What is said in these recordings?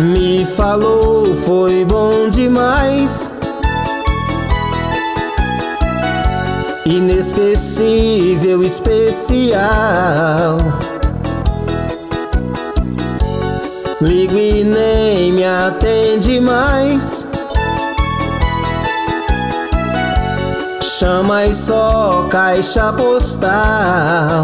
Me falou, foi bom demais, inesquecível, especial. Ligo e nem me atende mais, chama e só caixa postal.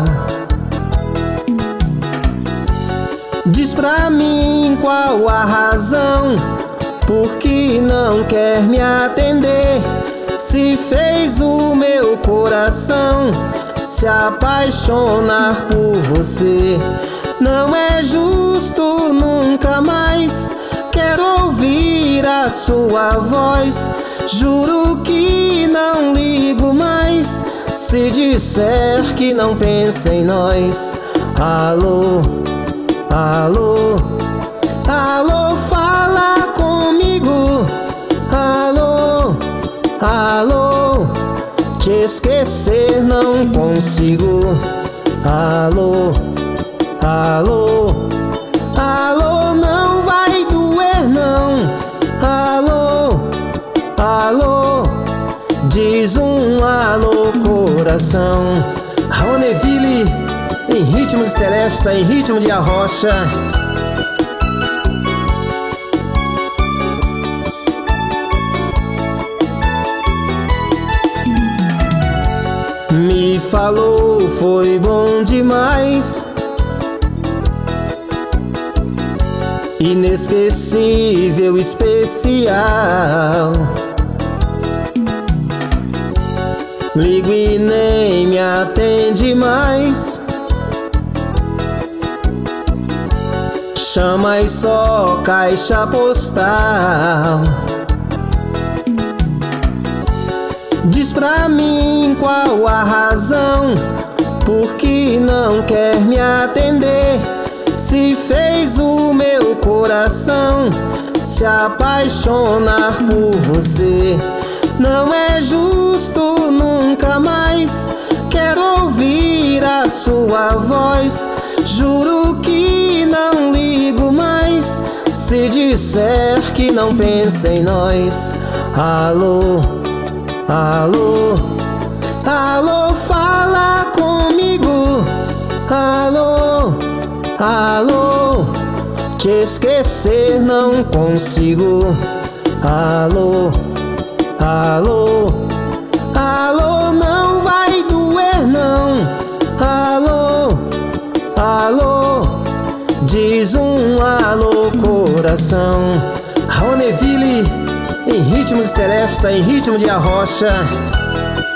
Diz pra mim qual a razão, por que não quer me atender? Se fez o meu coração se apaixonar por você. Não é justo, nunca mais quero ouvir a sua voz. Juro que não ligo mais se disser que não pensa em nós. Alô, alô, alô, fala comigo. Alô, alô, te esquecer não consigo. Alô, alô, alô, não vai doer não. Alô, alô, diz um alô coração. Raoneville em ritmo de Celesta, em ritmo de Arrocha. Me falou, foi bom demais, inesquecível, especial. Ligo e nem me atende mais, chama e só caixa postal. Diz pra mim qual a razão, por que não quer me atender? Se fez o meu coração se apaixonar por você. Não é justo, nunca mais quero ouvir a sua voz. Juro que não ligo mais se disser que não pensa em nós. Alô, alô, alô, fala comigo. Alô, alô, te esquecer não consigo. Alô, alô, alô, não vai doer não. Alô, alô, diz um alô coração. Raoneville em ritmo de Celesta, em ritmo de Arrocha.